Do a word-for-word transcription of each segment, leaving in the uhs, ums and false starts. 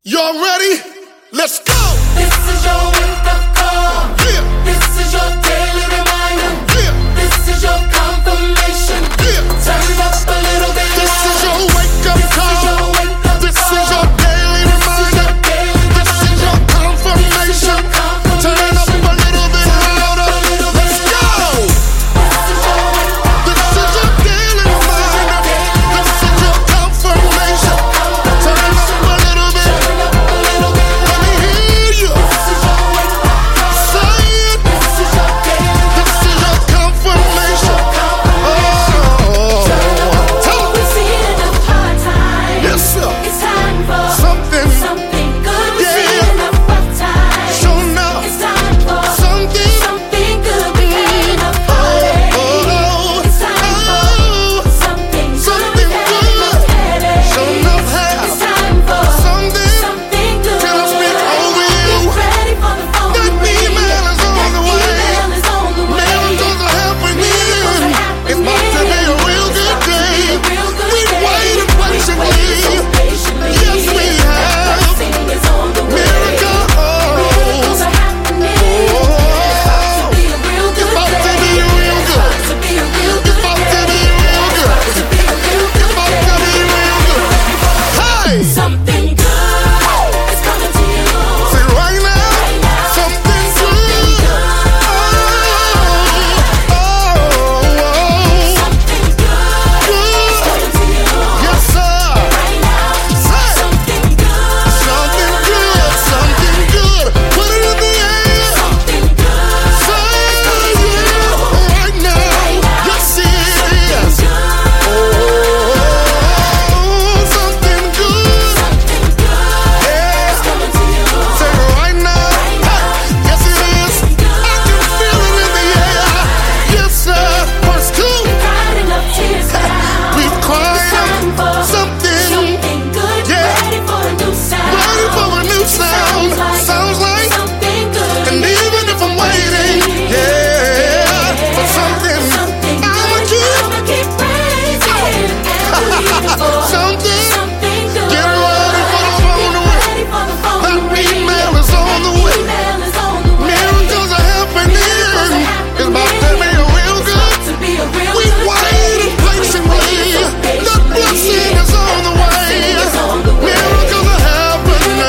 Y'all ready? Let's go! This is your wake-up call. Yeah. This is your daily reminder. Yeah. This is your confirmation. Yeah. Turn up a little bit This is louder. your wake-up call. This is your wake-up This call. is your daily reminder. This is your confirmation. Turn up a little bit louder. Let's go! This is your daily reminder. This is your confirmation. Turn up a little bit. Let me hear you. Say it. This is your confirmation. Oh, tell me. We've seen enough hard times. Yes, sir. It's time for Something. something good. We've Yeah. seen enough rough times. Show now. It's time for Something. something good. We've had enough heartache. Oh, It's time for oh, something good. something We've had good. enough headache. Show enough have. It's time for Something. something good. Can I speak over you? Get ready for the phone That to ring. email is on the way. Email is on the way. Miracles are happening. It's about to be a real good day. We waited patiently. Yes, we have. Miracle. Miracles are happening. It's about to be a real It's good about to day. be real It's good. about to be a real It's good about to day. be real good. It's about to be a real It's good about day. to be real good. Hey! Something good is coming to you. Say right now, Right now. something Something good. good. Oh, oh, oh. Something good is Good. coming to you. Yes, sir. Right now. Say Something good. something good, something good. Put it in the air. Something good. Say yeah, right now. Yes, it is. Oh, something good. Something good Yeah. is coming to you. Say right now. Hey, yes, it is. I can feel it in the air. Yes, sir. Verse two. Cried enough tears now. We've cried It's time for something. something good. Yeah. Ready for a new sound. Ready for a new sound. Sounds like. something good. And even if I'm waiting, yeah, for something, Something I'ma good. keep I'ma keep praising and believing for something. something good. Get ready for the phone to ring. Ready for the phone That to ring. email is on the way. Email is on the way. Miracles are happening. It's about to be a real good. To be a real We good waited day. patiently. The blessing is on the way. Miracles are happening.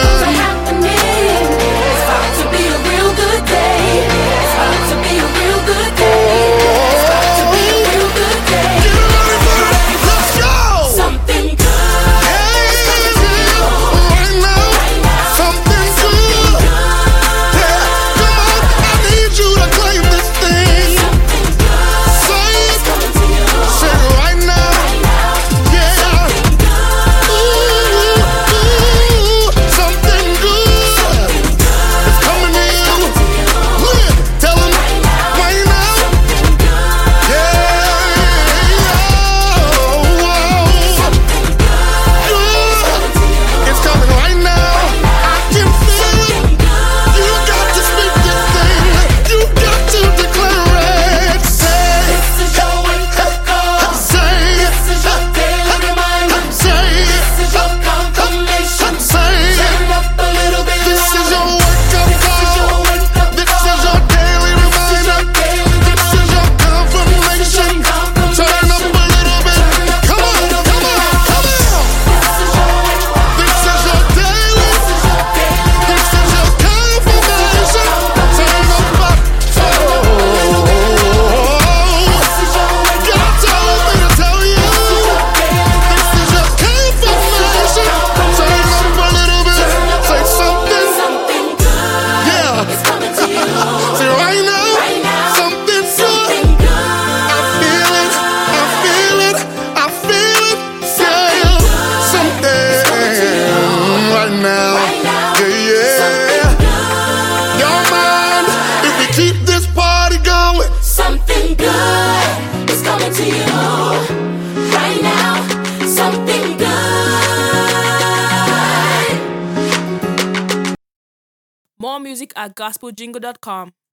It's about to be a real good day. It's about to be a real good day. It's about to be a real good day. Get ready for it. Let's go. Something good. Yeah, right now, something good. Yeah, come on, I need you to claim this thing. Something good. Say it, It's coming to you. say it right now. Right now. Yeah, Something good. ooh, ooh, something good. It's coming to you. Look, tell 'em right now. Something good. Yeah, oh, oh, good. It's coming right now. I can feel it. Something good. You got to speak this thing. You got to declare it. Say, This is your wake-up call. say, This is your daily reminder. say, This is your confirmation. say. Turn up a little bit This is louder. your wake-up This is your call. wake-up This call. is your daily reminder. This is your confirmation. Turn up a little bit. Come on, come on, come on. This is your daily. This is your confirmation. Turn up a. Oh, God told me to tell you. This is your confirmation. Turn up a little bit. Say something. Something good Yeah. is coming to you. Say right now. Right now. Something good. Something good. I feel it. I feel it. I feel it. Say something right now. Right now. Yeah, yeah. Your mind. If we keep this party going. Something good is coming to you. Right now. Something good. More music at gospel jingle dot com.